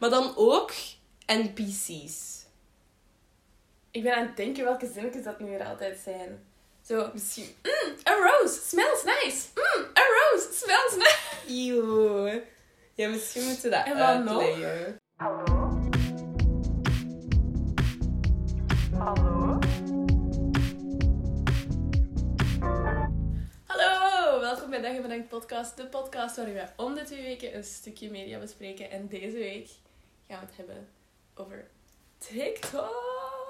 Maar dan ook NPC's. Ik ben aan het denken welke zinnetjes dat nu weer altijd zijn. Zo, misschien... a rose smells nice. A rose smells nice. Eeuw. Ja, misschien moeten we dat En wat nog? uitleggen. Hallo, welkom bij Dag en Bedankt podcast. De podcast waarin we om de 2 weken een stukje media bespreken. En deze week gaan we het hebben over TikTok.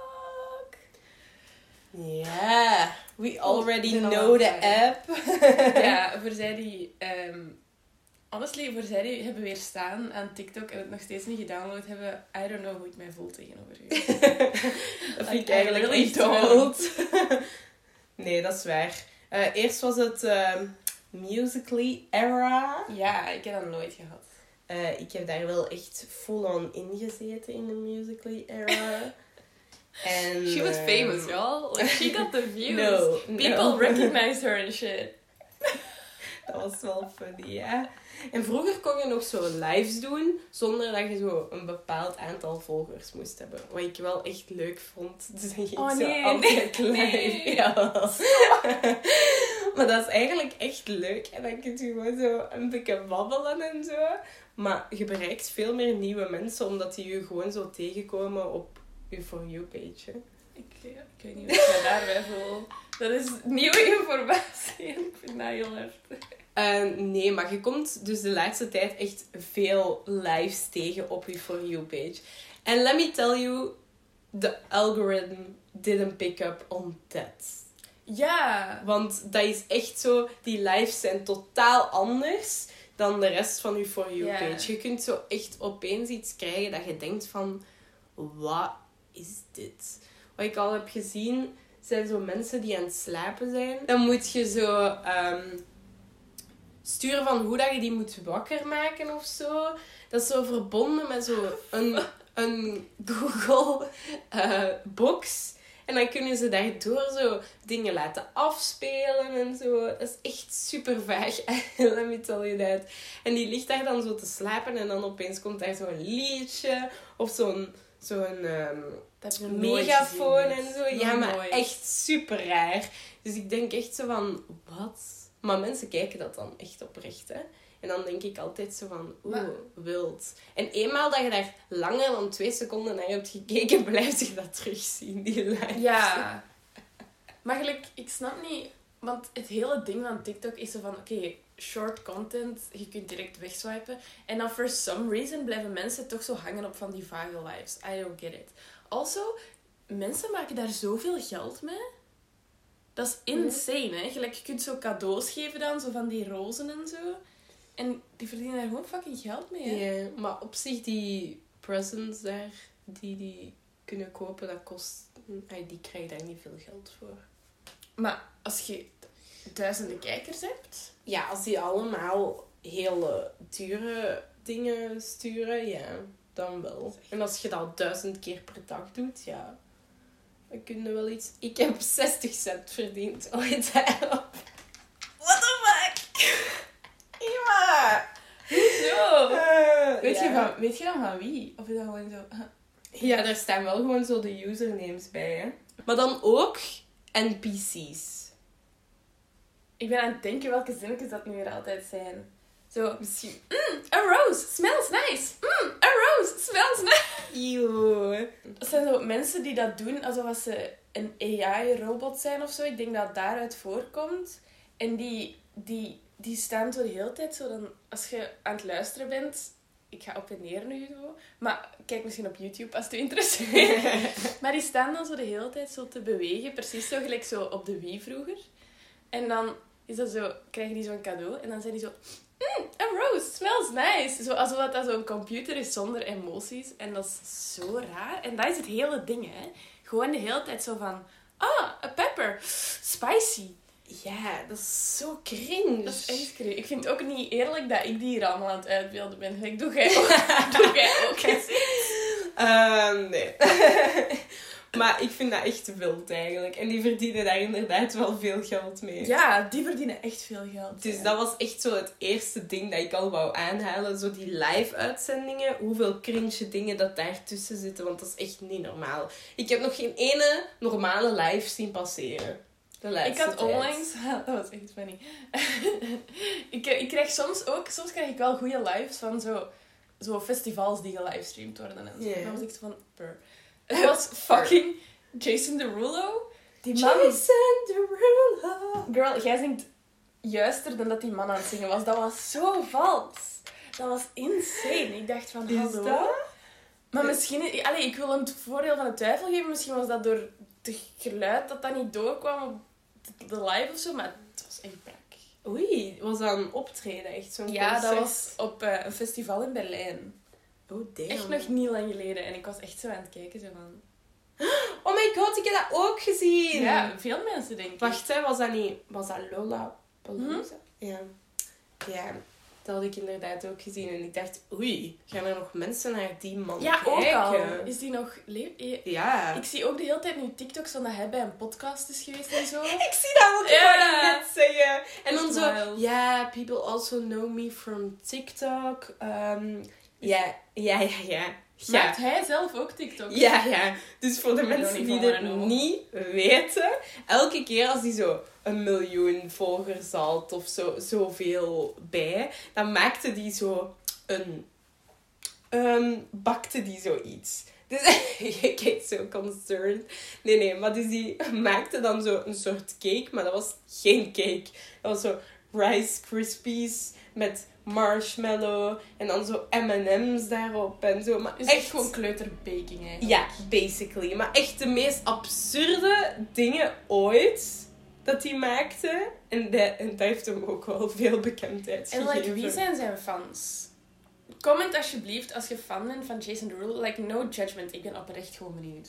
Yeah, we already ben al know the aan het app. Ja, voor zij die... honestly, voor zij die hebben weerstaan aan TikTok en het nog steeds niet gedownload hebben, I don't know hoe ik mij voel tegenover u. Dat vind ik I eigenlijk really echt don't. wild. Nee, dat is waar. Eerst was het Musical.ly era. Ja, ik heb dat nooit gehad. Ik heb daar wel echt full-on ingezeten in de Musical.ly era. En, She was famous, y'all. Like, she got the views. No, People recognized her and shit. Dat was wel funny, ja. En vroeger kon je nog zo lives doen, zonder dat je zo een bepaald aantal volgers moest hebben. Wat ik wel echt leuk vond. Dus dan ging Oh, ik nee, zo altijd live. nee. Jawel. Maar dat is eigenlijk echt leuk. En dan kun je gewoon zo een beetje babbelen en zo. Maar je bereikt veel meer nieuwe mensen, omdat die je gewoon zo tegenkomen op je For You page. Hè. Ik weet niet wat ik me daarbij voel. Dat is nieuwe informatie. Ik vind dat heel heftig. Nee, maar je komt dus de laatste tijd echt veel lives tegen op je For You page. En let me tell you, the algorithm didn't pick up on that. Ja. Want dat is echt zo, die lives zijn totaal anders dan de rest van je For You page. Je kunt zo echt opeens iets krijgen dat je denkt van, wat is dit? Wat ik al heb gezien, zijn zo mensen die aan het slapen zijn. Dan moet je zo sturen van hoe dat je die moet wakker maken of zo. Dat is zo verbonden met zo een Google box. En dan kunnen ze daardoor zo dingen laten afspelen en zo. Dat is echt super vaag. Let me tell you that. En die ligt daar dan zo te slapen en dan opeens komt daar zo'n liedje of zo'n Dat heb ik nooit megafoon gezien, en zo. Ja, maar echt super raar. Dus ik denk echt zo van, wat? Maar mensen kijken dat dan echt oprecht, hè. En dan denk ik altijd zo van, wild. En eenmaal dat je daar langer dan 2 seconden naar hebt gekeken, blijf je dat terugzien, die live. Ja. Maar gelijk, ik snap niet... Want het hele ding van TikTok is zo van... Oké, short content, je kunt direct wegswipen. En dan for some reason blijven mensen toch zo hangen op van die vage lives. I don't get it. Also, mensen maken daar zoveel geld mee. Dat is insane, hè. Gelijk, je kunt zo cadeaus geven dan, zo van die rozen en zo. En die verdienen daar gewoon fucking geld mee, hè. Ja, maar op zich die presents daar, die kunnen kopen, dat kost... Die krijgen daar niet veel geld voor. Maar als je duizenden kijkers hebt... Ja, als die allemaal hele dure dingen sturen, ja, dan wel. En als je dat 1000 keer per dag doet, ja, dan kun je wel iets... Ik heb 60 cent verdiend ooit daarop. What the fuck? Ja! Hoezo? Ja. Weet je dan van wie? Of is dat gewoon zo... Ja, daar staan wel gewoon zo de usernames bij, hè. Maar dan ook NPC's. Ik ben aan het denken welke zinnetjes dat nu weer altijd zijn. Zo, misschien... a rose smells nice. A rose smells nice. Eeuw. Dat zijn zo mensen die dat doen alsof ze een AI-robot zijn of zo. Ik denk dat het daaruit voorkomt. En die staan zo de hele tijd zo dan... Als je aan het luisteren bent... Ik ga op en neer nu zo. Maar kijk misschien op YouTube als het u interesseert. Maar die staan dan zo de hele tijd zo te bewegen. Precies zo gelijk zo op de Wii vroeger. En dan is dat zo, krijgen die zo'n cadeau. En dan zijn die zo... a rose smells nice. Zo, alsof dat zo'n computer is zonder emoties. En dat is zo raar. En dat is het hele ding, hè. Gewoon de hele tijd zo van... a pepper. Spicy. Ja, dat is zo cringe. Dat is echt crazy. Ik vind het ook niet eerlijk dat ik die hier allemaal aan het uitbeelden ben. Doe jij ook eens. Nee. Maar ik vind dat echt wild eigenlijk. En die verdienen daar inderdaad wel veel geld mee. Ja, die verdienen echt veel geld. Dus ja. dat was echt zo het eerste ding dat ik al wou aanhalen. Zo die live-uitzendingen. Hoeveel cringe dingen dat daartussen zitten. Want dat is echt niet normaal. Ik heb nog geen ene normale live zien passeren. De Ik laatste had tijd. onlangs... Dat was echt funny. ik krijg soms krijg ik wel goede lives van zo festivals die gelivestreamd worden. En zo. Ja. Dan was ik zo van... Brr. Het was fucking Jason Derulo. Die man... Jason Derulo. Girl, jij zingt juister dan dat die man aan het zingen was. Dat was zo vals. Dat was insane. Ik dacht van, Is hallo. dat? Maar misschien... Allee, ik wil hem het voordeel van de twijfel geven. Misschien was dat door het geluid dat niet doorkwam op de live of zo. Maar het was echt brak. Oei, was dat een optreden? Echt zo'n Ja, dat concert? was op een festival in Berlijn. Oh, damn. Echt nog niet lang geleden. En ik was echt zo aan het kijken. Zo van... Oh my god, ik heb dat ook gezien. Ja, veel mensen denk ik. Wacht, hè, was dat niet... Was dat Lola Palooza? Hm? Ja. Ja, dat had ik inderdaad ook gezien. En ik dacht, oei, gaan er nog mensen naar die man Ja, ook kijken? al. Is die nog... Ja. Ik zie ook de hele tijd nu TikToks van dat hij bij een podcast is geweest en zo. Ik zie dat ook Ja. net zeggen. En dan Echt zo, wild. ja, people also know me from TikTok. Ja. Maakt hij zelf ook TikToks? Ja. Dus voor de I don't mensen even die wanna het know. niet weten, elke keer als die zo 1 miljoen volgers had of zo, zoveel bij, dan maakte die zo bakte die zoiets. Dus je kijkt zo concerned. Nee, maar dus die maakte dan zo een soort cake, maar dat was geen cake. Dat was zo Rice Krispies met marshmallow en dan zo M&M's daarop en zo. Maar Is echt echt gewoon kleuterbaking eigenlijk. Ja, basically. Maar echt de meest absurde dingen ooit dat hij maakte. En dat heeft hem ook wel veel bekendheid En gegeven. wie zijn zijn fans? Comment alsjeblieft als je fan bent van Jason Derulo. Like, no judgment. Ik ben oprecht gewoon benieuwd.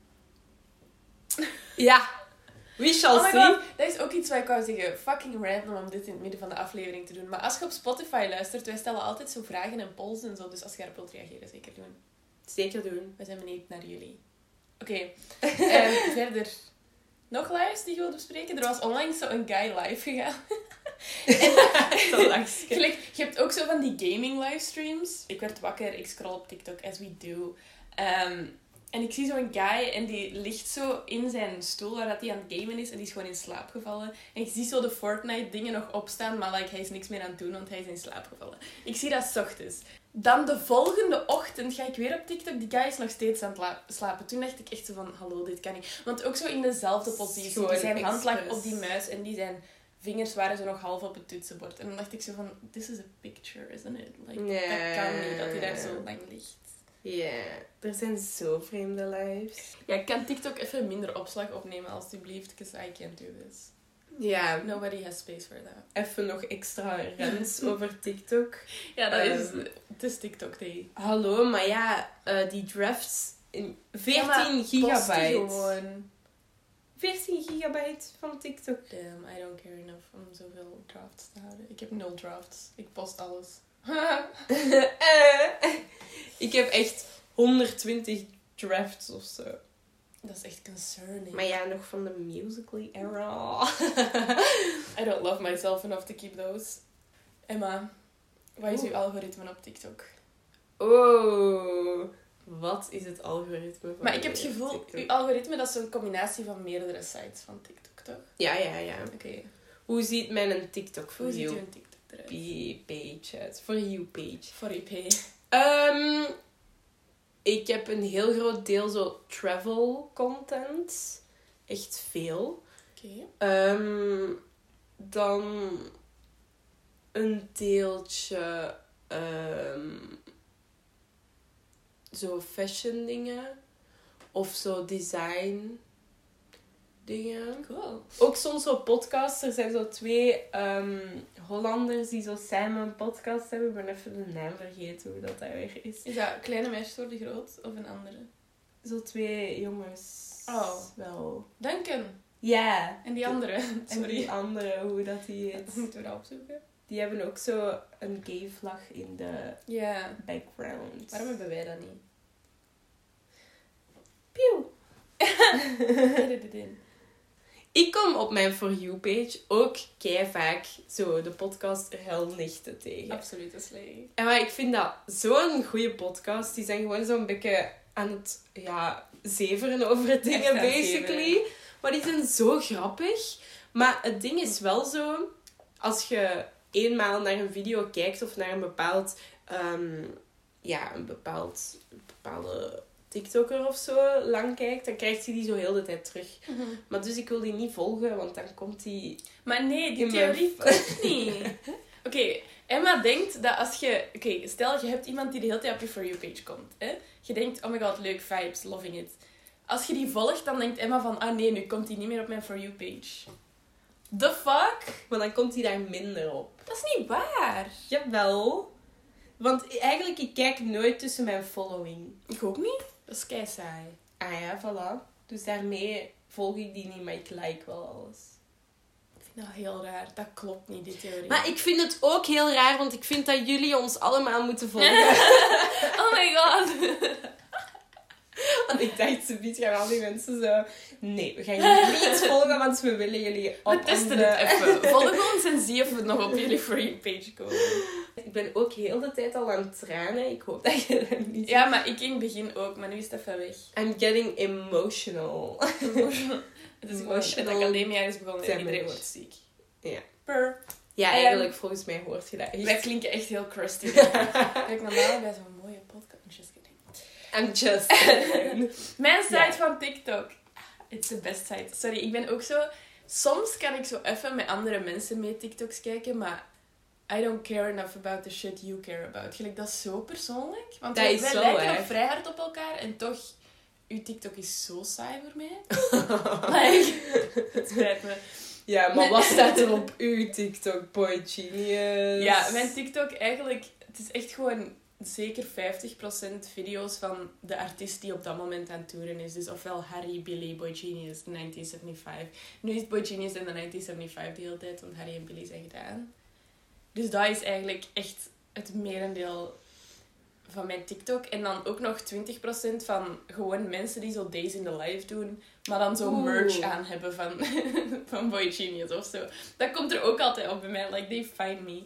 Ja, we shall Oh my see. god, dat is ook iets wat ik wou zeggen. Fucking random om dit in het midden van de aflevering te doen. Maar als je op Spotify luistert, wij stellen altijd zo vragen en polls en zo. Dus als je daarop wilt reageren, zeker doen. Zeker doen. We zijn benieuwd naar jullie. Oké. Verder. Nog lives die je wilt bespreken? Er was onlangs zo een guy live gegaan. Dat lachje. Gelijk, je hebt ook zo van die gaming livestreams. Ik werd wakker, ik scroll op TikTok, as we do. En ik zie zo'n guy en die ligt zo in zijn stoel waar dat hij aan het gamen is. En die is gewoon in slaap gevallen. En ik zie zo de Fortnite dingen nog opstaan, maar like, hij is niks meer aan het doen, want hij is in slaap gevallen. Ik zie dat 's ochtends. Dan de volgende ochtend ga ik weer op TikTok. Die guy is nog steeds aan het slapen. Toen dacht ik echt zo van, hallo, dit kan niet. Want ook zo in dezelfde positie. Gewoon Dus zijn hand lag expres. op die muis en die zijn vingers waren zo nog half op het toetsenbord. En dan dacht ik zo van, this is a picture, isn't it? Like, Nee. dat kan niet, dat hij daar zo lang ligt. Ja, er zijn zo vreemde lives. Ja, kan TikTok even minder opslag opnemen, alstublieft? Because I can't do this. Ja, Nobody has space for that. even nog extra rants over TikTok. Ja, dat is... Het is TikTok day. Hallo, maar ja, die drafts in 14 Posten gigabyte. gewoon. 14 gigabyte van TikTok. Damn, I don't care enough om zoveel drafts te houden. Ik heb 0 drafts. Ik post alles. Ik heb echt 120 drafts of zo. Dat is echt concerning. Maar ja, nog van de Musical.ly era. I don't love myself enough to keep those. Emma, wat is uw algoritme op TikTok? Oh, wat is het algoritme van Maar ik heb het mij op gevoel, TikTok? uw algoritme dat is zo'n combinatie van meerdere sites van TikTok, toch? Ja. Oké. Hoe ziet mijn TikTok for Hoe ziet you uw TikTok eruit? page uit? For you page. Voor IP. Ik heb een heel groot deel zo travel content. Echt veel. Oké. Dan een deeltje zo fashion dingen. Of zo design dingen. Cool. Ook soms zo podcasts. Er zijn zo 2 Hollanders die zo samen een podcast hebben. Ik ben even de naam vergeten hoe dat weer is. Is dat Kleine Meisjes Worden Groot of een andere? Zo 2 jongens. Oh. Wel. Duncan. Ja. En die andere. En Sorry. die andere, hoe dat die Dat heet. moeten we dat opzoeken. Die hebben ook zo een gay vlag in de Ja. background. Waarom hebben wij dat niet? Pieuw. Edit het in. Ik kom op mijn For You-page ook keivaak zo de podcast Helnichten tegen. Absoluut, dat is leuk. En maar ik vind dat zo'n goede podcast. Die zijn gewoon zo'n beetje aan het zeveren over dingen, Echt aan het basically. zeveren. Maar die zijn zo grappig. Maar het ding is wel zo, als je eenmaal naar een video kijkt of naar een bepaald... een bepaalde TikToker of zo lang kijkt, dan krijgt hij die zo heel de tijd terug. Mm-hmm. Maar dus ik wil die niet volgen, want dan komt die... Maar nee, die In mijn theorie klopt niet. Oké, Emma denkt dat als je... Oké, stel je hebt iemand die de hele tijd op je For You-page komt. Hè? Je denkt, oh my god, leuk, vibes, loving it. Als je die volgt, dan denkt Emma van... Ah nee, nu komt die niet meer op mijn For You-page. The fuck? Maar dan komt hij daar minder op. Dat is niet waar. Jawel. Want eigenlijk, ik kijk nooit tussen mijn following. Ik ook niet. Dat is kei saai. Ah ja, voilà. Dus daarmee volg ik die niet, maar ik like wel alles. Ik vind dat heel raar. Dat klopt niet, die theorie. Maar ik vind het ook heel raar, want ik vind dat jullie ons allemaal moeten volgen. Oh my god. Want ik dacht, zoiets gaan al die mensen zo... Nee, we gaan jullie niet volgen, want we willen jullie op We testen onze... het even. Volg ons en zie of we nog op jullie For You-page komen. Ik ben ook heel de tijd al aan het tranen. Ik hoop dat je dat niet... Ja, maar ik in het begin ook, maar nu is het even weg. I'm getting emotional. Het is gewoon het academiejaar is begonnen en iedereen damage. wordt ziek. Ja. Per. Ja, eigenlijk, volgens mij hoort je dat echt. Wij klinken echt heel crusty. Kijk, normaal bij zo'n mooie podcast. Just kidding. I'm just saying. Mijn site Ja. van TikTok. It's the best site. Sorry, ik ben ook zo... Soms kan ik zo even met andere mensen mee TikToks kijken, maar I don't care enough about the shit you care about. Gelijk, dat is zo persoonlijk. Want Dat wij is zo lijken erg. nog vrij hard op elkaar en toch... Uw TikTok is zo saai voor mij. Like, het spijt me. Ja, maar wat staat er op uw TikTok, Boy Genius? Ja, mijn TikTok eigenlijk... Het is echt gewoon zeker 50% video's van de artiest die op dat moment aan het toeren is. Dus ofwel Harry, Billy, Boy Genius, 1975. Nu is Boy Genius in de 1975 de hele tijd, want Harry en Billy zijn gedaan. Dus dat is eigenlijk echt het merendeel van mijn TikTok. En dan ook nog 20% van gewoon mensen die zo Days in the Life doen, maar dan zo merch aan hebben van Boy Genius of zo. Dat komt er ook altijd op bij mij. Like, they find me.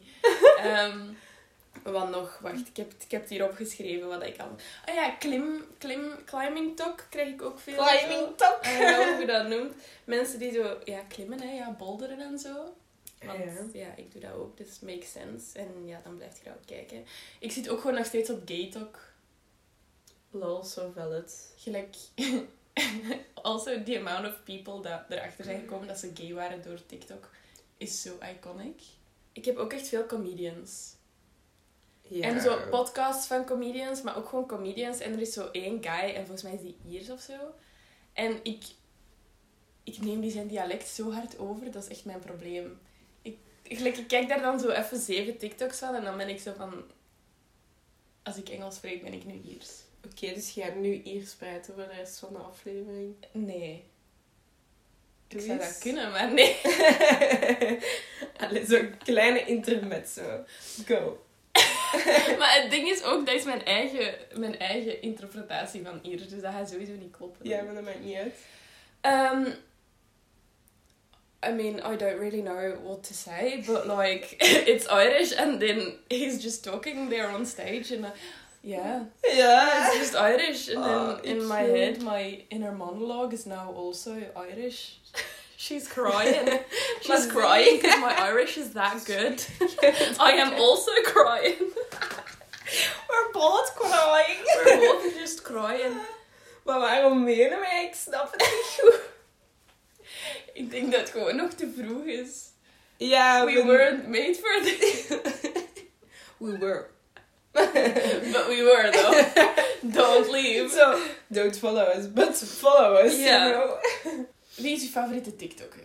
Wat nog? Wacht, ik heb het hier opgeschreven wat ik al... Ah ja, climbing talk krijg ik ook veel. Climbing talk. I don't know hoe je dat noemt. Mensen die zo, klimmen, hè, boulderen en zo. Want ik doe dat ook, dus makes sense. En ja, dan blijf je dat ook kijken. Ik zit ook gewoon nog steeds op gay talk. Lol, so valid. Gelijk... Also, the amount of people dat erachter zijn gekomen dat ze gay waren door TikTok is zo iconic. Ik heb ook echt veel comedians. Ja. En zo podcasts van comedians, maar ook gewoon comedians. En er is zo één guy, en volgens mij is die Iers of zo. En ik neem die zijn dialect zo hard over, dat is echt mijn probleem. Ik kijk daar dan zo even 7 TikToks van en dan ben ik zo van... Als ik Engels spreek, ben ik nu Iers. Oké, dus je gaat nu Iers praten voor de rest van de aflevering. Nee. Doe Ik zou eens. dat kunnen, maar nee. Allee, zo'n kleine intermezzo. Go. Maar het ding is ook, dat is mijn eigen interpretatie van Iers. Dus dat gaat sowieso niet kloppen. Ja, maar dat maakt niet uit. I mean, I don't really know what to say, but like, it's Irish and then he's just talking there on stage and Ja. it's just Irish. And then in my cute. head, my inner monologue is now also Irish. She's crying. She's crying because my Irish is that good. I am also crying. We're both crying. We're both just crying. Maar waarom menen wij? Ik snap het niet goed. Ik denk dat het gewoon nog te vroeg is. Ja, We weren't made for this. We were. But we were, though. Don't leave. So, don't follow us, but follow us, Ja. you know. Wie is je favoriete TikToker?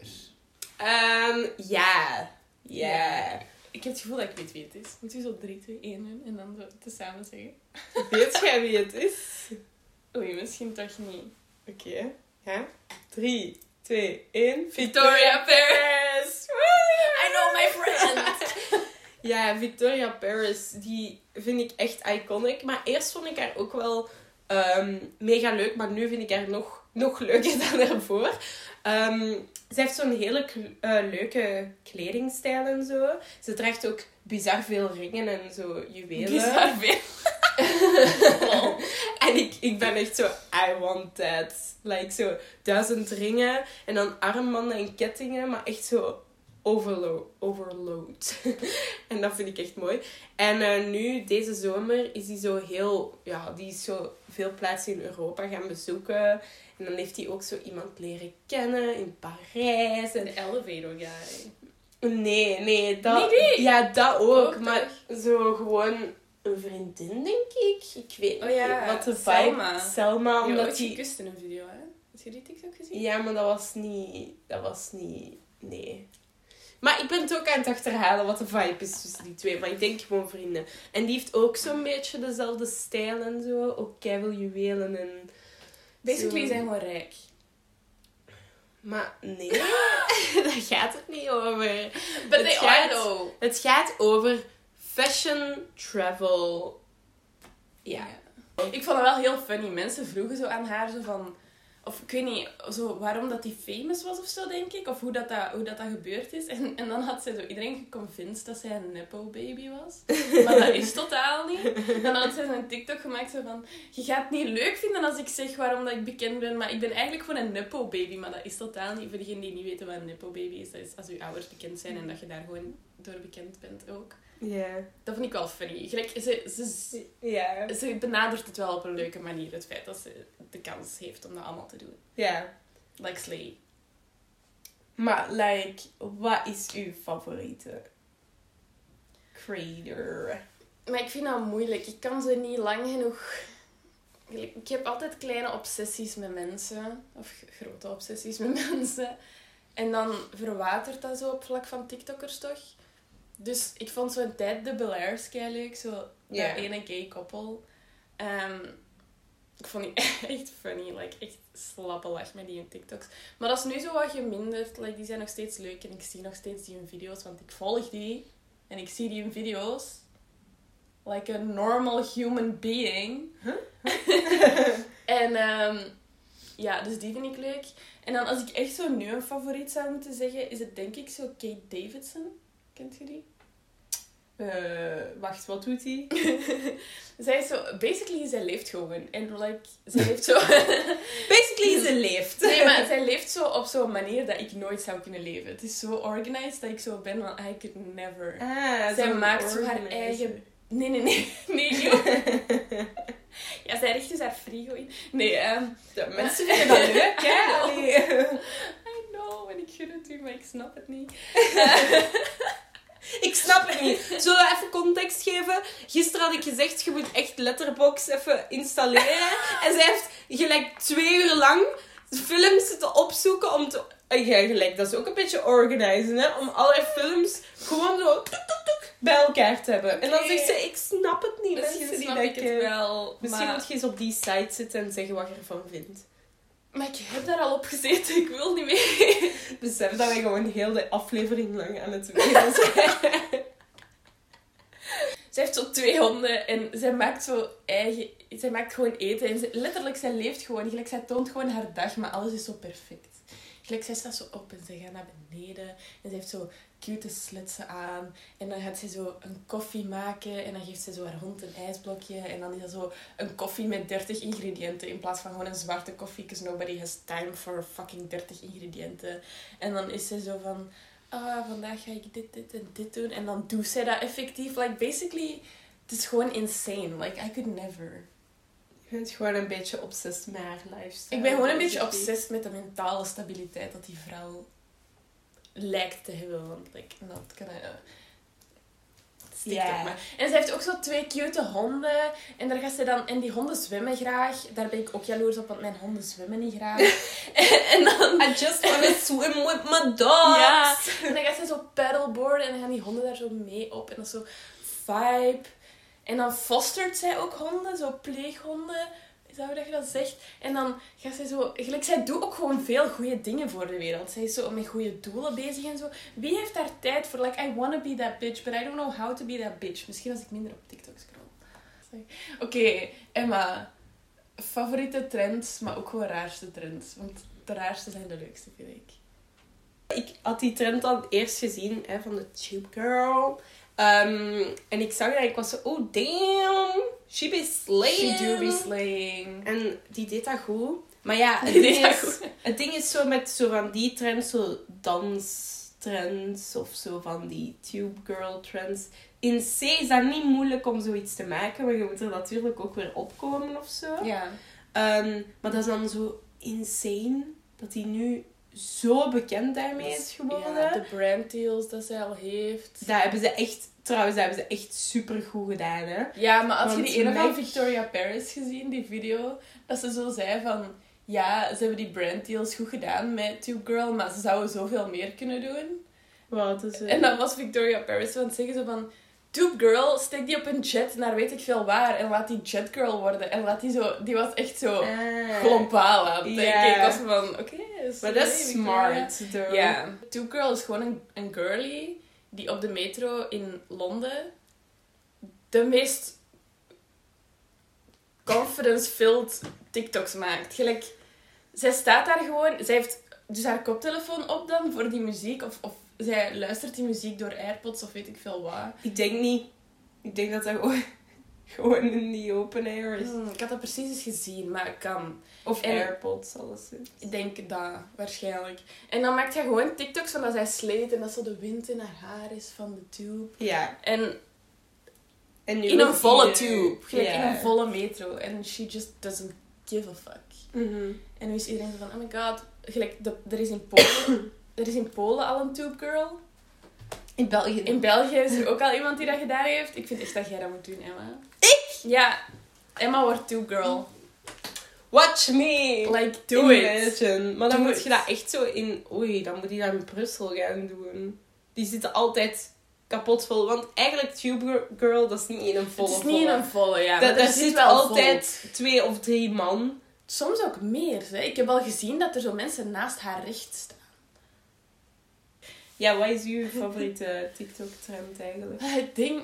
Ja. Ik heb het gevoel dat ik weet wie het is. Moet je zo 3, 2, 1 doen en dan zo tezamen zeggen? Weet jij wie het is? Oei, misschien toch niet. Oké. Ja? 3, 2, 1. Victoria Paris! I know my friend! Ja, Victoria Paris, die vind ik echt iconic. Maar eerst vond ik haar ook wel Mega leuk, maar nu vind ik haar nog leuker dan ervoor. Ze heeft zo'n hele leuke kledingstijl en zo. Ze draagt ook bizar veel ringen en zo juwelen. Bizar veel. En ik ben echt zo, I want that. Like zo 1000 ringen en dan armbanden en kettingen, maar echt zo overload. En dat vind ik echt mooi. En nu, deze zomer, is die zo heel... Ja, die is zo veel plaatsen in Europa gaan bezoeken. En dan heeft hij ook zo iemand leren kennen in Parijs. En... De elevator guy. Nee, dat... Nee. Ja, dat ook. Ook maar zo gewoon een vriendin, denk ik. Ik weet niet wat de vibe... Selma. Die Omdat ooit die... gekust in een video, hè? Heb je die TikTok gezien? Ja, maar dat was niet... Nee. Maar ik ben het ook aan het achterhalen wat de vibe is tussen die twee. Maar ik denk gewoon vrienden. En die heeft ook zo'n beetje dezelfde stijl en zo. Ook keiveel juwelen en... Basically zo. zijn gewoon rijk. Maar nee, daar gaat het niet over. But they are though. Het gaat over fashion, travel. Ja. Ik vond het wel heel funny. Mensen vroegen zo aan haar zo van... Of ik weet niet, zo, waarom dat die famous was of zo, denk ik. Of hoe dat gebeurd is. En dan had zij zo iedereen geconvinced dat zij een nepo-baby was. Maar dat is totaal niet. En dan had zij zo'n TikTok gemaakt zo van... Je gaat het niet leuk vinden als ik zeg waarom dat ik bekend ben. Maar ik ben eigenlijk gewoon een nepo-baby. Maar dat is totaal niet. Voor degenen die niet weten wat een nepo-baby is. Dat is als je ouders bekend zijn en dat je daar gewoon door bekend bent ook. Ja. Dat vind ik wel funny. Gelijk, Ja. ze benadert het wel op een leuke manier. Het feit dat ze de kans heeft om dat allemaal te doen. Ja. Like Slay. Maar, like, wat is uw favoriete creator? Maar ik vind dat moeilijk. Ik kan ze niet lang genoeg... Ik heb altijd kleine obsessies met mensen. Of grote obsessies met mensen. En dan verwatert dat zo op vlak van TikTokkers toch? Dus ik vond zo'n tijd de Belairs leuk. Zo dat ene gay koppel. Ik vond die echt funny. Like, echt slappe lach met die in TikToks. Maar dat is nu zo wat geminderd. Like, die zijn nog steeds leuk. En ik zie nog steeds die in video's. Want ik volg die. En ik zie die in video's. Like a normal human being. En ja, dus die vind ik leuk. En dan als ik echt zo nu een favoriet zou moeten zeggen, is het denk ik zo Kate Davidson. Kent je die? Wacht, wat doet hij? Zij is zo... Basically, zij leeft gewoon. En like, zij leeft zo... Basically, ze leeft. Nee, maar zij leeft zo op zo'n manier dat ik nooit zou kunnen leven. Het is zo organized dat ik zo ben van... I could never. Zij maakt zo haar eigen... Nee, joh. Ja, zij richt dus haar frigo in. Nee, ja, mensen vinden dat leuk, hè? I know, en ik gun het u, maar ik snap het niet. Ik snap het niet. Zullen we even context geven? Gisteren had ik gezegd, je moet echt Letterboxd even installeren. En zij heeft gelijk 2 uur lang films zitten opzoeken om te... Ja, gelijk, dat is ook een beetje organizen, hè? Om allerlei films gewoon zo bij elkaar te hebben. Okay. En dan zegt ze, ik snap het niet. Misschien snap ik het wel. Misschien moet je eens op die site zitten en zeggen wat je ervan vindt. Maar ik heb daar al op gezeten, ik wil niet meer. Besef dat wij gewoon heel de aflevering lang aan het werken zijn. Zij heeft zo 2 honden en zij maakt zo eigen... Zij maakt gewoon eten en letterlijk, zij leeft gewoon. Gelijk, zij toont gewoon haar dag, maar alles is zo perfect. Gelijk, zij staat zo op en zij gaat naar beneden. En ze heeft zo cute slitsen aan. En dan gaat ze zo een koffie maken. En dan geeft ze zo haar hond een ijsblokje. En dan is dat zo een koffie met 30 ingrediënten. In plaats van gewoon een zwarte koffie. Because nobody has time for fucking 30 ingrediënten. En dan is ze zo van... vandaag ga ik dit en dit doen. En dan doet zij dat effectief. Like, basically, het is gewoon insane. Like, I could never... Je bent gewoon een beetje obsessed met haar lifestyle. Ik ben gewoon een beetje obsessed met de mentale stabiliteit dat die vrouw lijkt te hebben. Want, like, dat kan... Ja. Maar. En ze heeft ook zo 2 cute honden. En daar gaat ze dan... En die honden zwemmen graag. Daar ben ik ook jaloers op, want mijn honden zwemmen niet graag. en dan... I just want to swim with my dogs. Ja. En dan gaat ze zo paddleboarden. En dan gaan die honden daar zo mee op. En dat is zo vibe. En dan fostert zij ook honden. Zo pleeghonden. Zou dat je dat zegt? En dan gaat zij zo... Gelijk, zij doet ook gewoon veel goede dingen voor de wereld. Zij is zo met goede doelen bezig en zo. Wie heeft daar tijd voor? Like, I wanna be that bitch, but I don't know how to be that bitch. Misschien als ik minder op TikTok scroll. Oké, Emma. favoriete trends, maar ook gewoon raarste trends. Want de raarste zijn de leukste, vind ik. Ik had die trend al eerst gezien, hè, van de Tube Girl. En ik zag dat ik was zo, oh damn, she be slaying. She do be slaying. En die deed dat goed. Maar ja, het ding is zo met zo van die trends, zo danstrends of zo van die Tube Girl trends. In C is dat niet moeilijk om zoiets te maken, maar je moet er natuurlijk ook weer opkomen of zo. Ja. Maar dat is dan zo insane dat hij nu zo bekend daarmee is geworden. Ja, de branddeals dat zij al heeft. Dat hebben ze echt supergoed gedaan, hè. Ja, maar als je Want die ene van Meg- Victoria Paris gezien, die video, dat ze zo zei van... Ja, ze hebben die branddeals goed gedaan met Tube Girl, maar ze zouden zoveel meer kunnen doen. Wat is het? En dan was Victoria Paris aan het zeggen zo van... Tube Girl, steek die op een jet naar weet ik veel waar en laat die Jet Girl worden. En laat die zo... Die was echt zo globaal aan het denken. Ja. Ik was van, oké. Maar dat is smart, though. Ja. Tube Girl is gewoon een girlie die op de metro in Londen de meest confidence-filled TikToks maakt. Gelijk, zij staat daar gewoon... Zij heeft dus haar koptelefoon op dan voor die muziek. Of zij luistert die muziek door AirPods of weet ik veel wat. Ik denk niet. Ik denk dat gewoon in die open air is. Ik had dat precies eens gezien, maar het kan. Of En- AirPods, alleszins. Ik denk dat, waarschijnlijk. En dan maakt hij gewoon TikToks van dat zij sleet en dat zo de wind in haar haar is van de tube. Ja. En En nu in een ook volle iedereen- tube. Gelijk Ja. in een volle metro. En she just doesn't give a fuck. Mhm. En nu is iedereen zo van, oh my god. Gelijk, er is in Polen... Er is in Polen al een tube girl. In België. In België is er ook al iemand die dat gedaan heeft. Ik vind echt dat jij dat moet doen, Emma. Ik? Ja. Emma wordt tube girl. Watch me! Like, do it. Imagine. Maar dan Do moet it. je dat echt zo in... Oei, dan moet je dat in Brussel gaan doen. Die zitten altijd kapot vol. Want eigenlijk Tube Girl, dat is niet in een volle. Het is niet in een volle, ja. maar Daar er zit wel altijd vol. 2 of 3 man. Soms ook meer. Hè. Ik heb al gezien dat er zo mensen naast haar recht staan. Ja, wat is uw favoriete TikTok-trend eigenlijk? Het ding...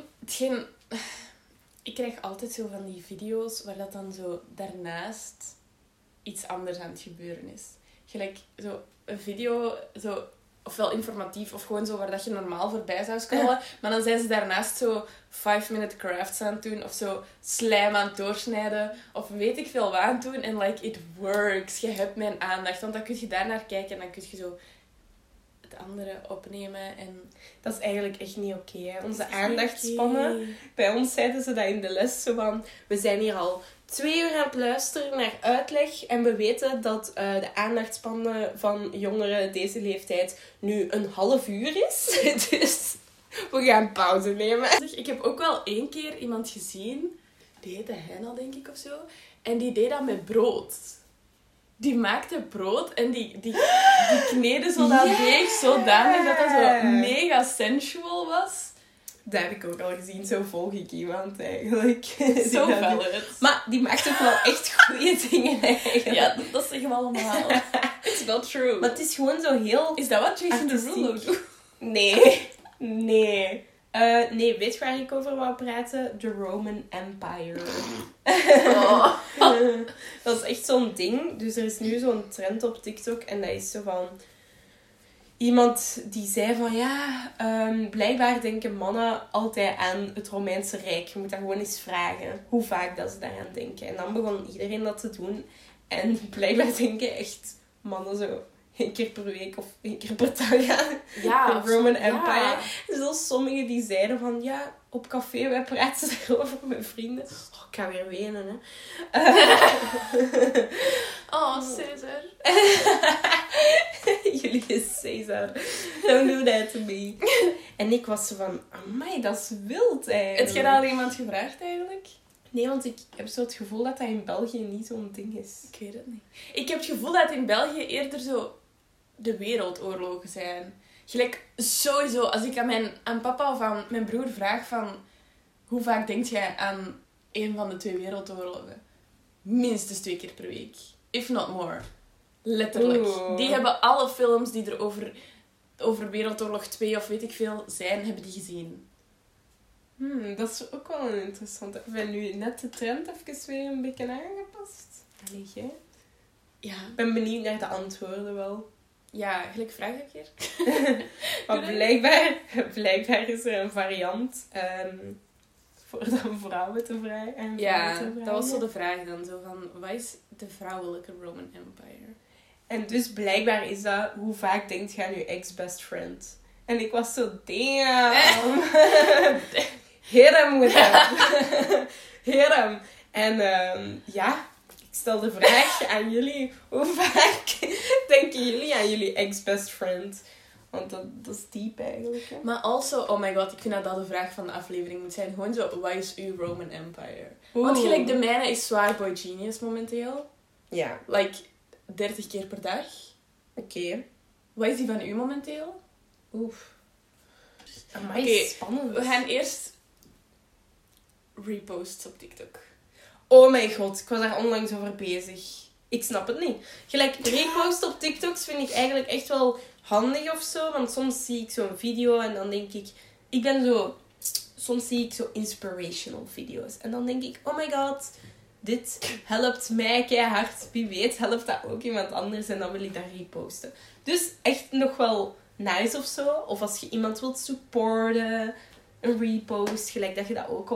Ik krijg altijd zo van die video's waar dat dan zo daarnaast iets anders aan het gebeuren is. Gelijk zo een video, zo, ofwel informatief of gewoon zo waar dat je normaal voorbij zou scrollen. Maar dan zijn ze daarnaast zo 5-minute crafts aan het doen of zo slijm aan het doorsnijden of weet ik veel wat aan het doen. En like, it works. Je hebt mijn aandacht. Want dan kun je daar naar kijken en dan kun je zo het andere opnemen en... Dat is eigenlijk echt niet oké, hè. Onze Dat is niet aandachtspannen. oké. Bij ons zeiden ze dat in de les. Zo van, we zijn hier al 2 uur aan het luisteren naar uitleg. En we weten dat de aandachtspannen van jongeren deze leeftijd nu een half uur is. Dus we gaan pauze nemen. Ik heb ook wel 1 keer iemand gezien, die heette Henna, denk ik, of zo. En die deed dat met brood. Die maakte brood en die kneedde zo dat deeg zodanig dat dat zo mega sensual was. Dat heb ik ook al gezien. Zo volg ik iemand eigenlijk. Zo Die dat doet. valid. Maar die maakt ook wel echt goede dingen eigenlijk. Ja, dat zeggen we allemaal. It's wel true. Maar het is gewoon zo heel... Is dat wat Jason Derulo artistiek. doet? Nee. Nee. Nee, weet je waar ik over wou praten? The Roman Empire. Oh. Dat is echt zo'n ding. Dus er is nu zo'n trend op TikTok. En dat is zo van... Iemand die zei van... Ja, blijkbaar denken mannen altijd aan het Romeinse Rijk. Je moet dat gewoon eens vragen. Hoe vaak dat ze daaraan denken. En dan begon iedereen dat te doen. En blijkbaar denken echt mannen zo... 1 keer per week of 1 keer per dag aan Ja, de Roman ja. Empire. Zelfs sommigen die zeiden van... Ja, op café, wij praten daarover met vrienden. Oh, ik ga weer wenen, hè. Oh, Caesar. Julius Caesar. Don't do that to me. En ik was zo van... Amai, dat is wild, eigenlijk. Heb je dat al iemand gevraagd, eigenlijk? Nee, want ik heb zo het gevoel dat dat in België niet zo'n ding is. Ik weet het niet. Ik heb het gevoel dat in België eerder zo de wereldoorlogen zijn. Gelijk, sowieso, als ik aan papa of aan mijn broer vraag van... Hoe vaak denk jij aan een van de 2 wereldoorlogen? Minstens 2 keer per week. If not more. Letterlijk. Oeh. Die hebben alle films die er over Wereldoorlog 2 of weet ik veel zijn, hebben die gezien. Dat is ook wel een interessante... Ik ben nu net de trend even weer een beetje aangepast. Allee, jij? Ja. Ik ben benieuwd naar de antwoorden wel. Ja, gelijk vraag een keer. Maar blijkbaar is er een variant voor de vrouwen te vragen. Ja, dat was zo de vraag dan. Zo van, wat is de vrouwelijke Roman Empire? En dus blijkbaar is dat, hoe vaak denkt je aan je ex-best friend? En ik was zo, damn. Hit hem with that. Hit hem. En ja, ik stel de vraag aan jullie. Hoe vaak denken jullie aan jullie ex-best friend? Want dat is diep eigenlijk. Hè? Maar also, oh my god, ik vind dat de vraag van de aflevering moet zijn. Gewoon zo, wat is uw Roman Empire? Want gelijk de mijne is zwaar boy genius momenteel. Ja. Like, 30 keer per dag. Oké. Wat is die van u momenteel? Oef. Amai, Oké, spannend. we gaan eerst reposts op TikTok. Oh mijn god, ik was daar onlangs over bezig. Ik snap het niet. Gelijk, repost op TikToks vind ik eigenlijk echt wel handig of zo. Want soms zie ik zo'n video en dan denk ik... Soms zie ik zo inspirational video's. En dan denk ik, oh my god, dit helpt mij keihard. Wie weet helpt dat ook iemand anders en dan wil ik dat reposten. Dus echt nog wel nice of zo. Of als je iemand wilt supporten, een repost. Gelijk dat je dat ook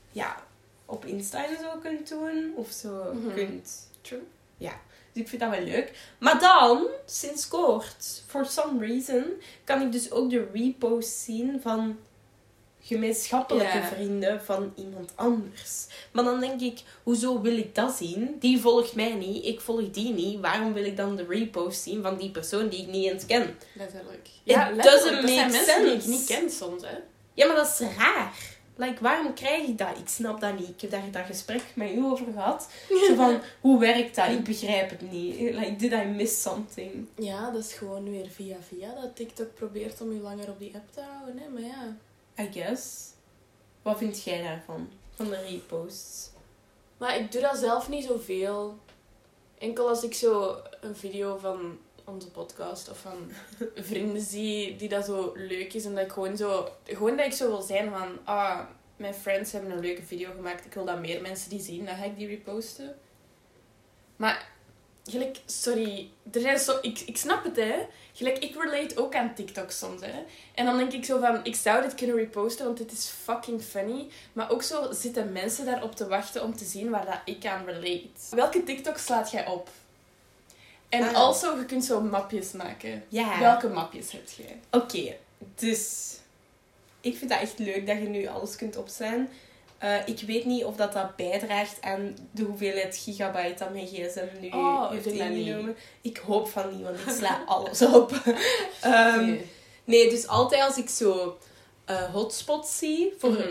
op Insta en zo kunt doen. Of zo kunt. True. Ja, dus ik vind dat wel leuk. Maar dan, sinds kort, for some reason, kan ik dus ook de repost zien van gemeenschappelijke vrienden van iemand anders. Maar dan denk ik, hoezo wil ik dat zien? Die volgt mij niet, ik volg die niet. Waarom wil ik dan de repost zien van die persoon die ik niet eens ken? Letterlijk. Ja, It doesn't dat zijn make mensen die ik sense. niet ken soms, hè. Ja, maar dat is raar. Like, waarom krijg ik dat? Ik snap dat niet. Ik heb daar dat gesprek met u over gehad. Zo van, hoe werkt dat? Ik begrijp het niet. Like, did I miss something? Ja, dat is gewoon weer via dat TikTok probeert om je langer op die app te houden, hè. Maar ja. I guess. Wat vind jij daarvan? Van de reposts? Maar ik doe dat zelf niet zoveel. Enkel als ik zo een video van onze podcast of van vrienden zie die dat zo leuk is. En dat ik gewoon dat ik zo wil zijn van... mijn friends hebben een leuke video gemaakt. Ik wil dat meer mensen die zien. Dan ga ik die reposten. Maar... Gelijk, sorry. Er zijn zo... Ik snap het, hè. Gelijk, ik relate ook aan TikTok soms, hè. En dan denk ik zo van... Ik zou dit kunnen reposten, want dit is fucking funny. Maar ook zo zitten mensen daarop te wachten om te zien waar dat ik aan relate. Welke TikTok slaat jij op? En also, je kunt zo mapjes maken. Ja. Welke mapjes heb jij? Oké, dus... Ik vind dat echt leuk dat je nu alles kunt opslaan. Ik weet niet of dat bijdraagt aan de hoeveelheid gigabyte dat mijn gsm nu heeft ingenomen. Ik hoop van niet, want ik sla alles op. Nee, dus altijd als ik zo hotspots zie voor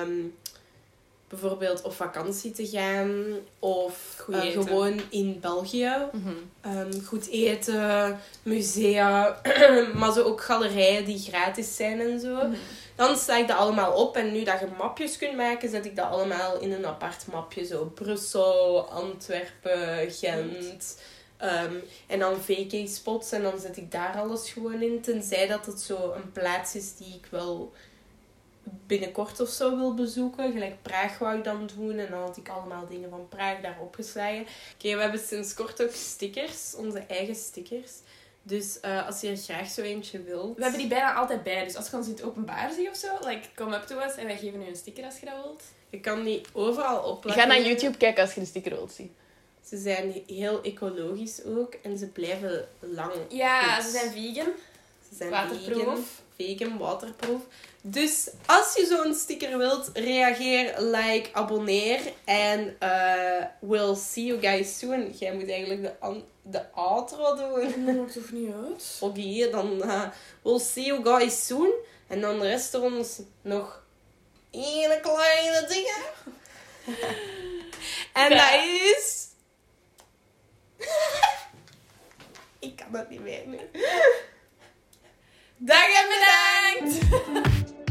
bijvoorbeeld op vakantie te gaan of gewoon in België. Goed eten, musea, maar zo ook galerijen die gratis zijn en zo. Dan sla ik dat allemaal op. En nu dat je mapjes kunt maken, zet ik dat allemaal in een apart mapje. Zo Brussel, Antwerpen, Gent. En dan VK-spots. En dan zet ik daar alles gewoon in. Tenzij dat het zo een plaats is die ik wel binnenkort of zo wil bezoeken. Gelijk Praag wou ik dan doen. En dan had ik allemaal dingen van Praag daar opgeslagen. Oké, we hebben sinds kort ook stickers. Onze eigen stickers. Dus als je er graag zo eentje wilt... We hebben die bijna altijd bij. Dus als je ons in het openbaar ziet of zo, like, kom up to us en wij geven u een sticker als je dat wilt. Je kan die overal opplakken. Ga naar YouTube kijken als je de sticker wilt zien. Ze zijn heel ecologisch ook. En ze blijven lang Ja, goed. ze zijn vegan. Ze zijn waterproof. Vegan, waterproof. Dus als je zo'n sticker wilt, reageer, like, abonneer. En we'll see you guys soon. Jij moet eigenlijk de outro doen. Dat maakt toch niet uit? Oké, dan we'll see you guys soon. En dan rest er ons nog één kleine ding. En dat is... Ik kan dat niet meer nu. Dag en bedankt!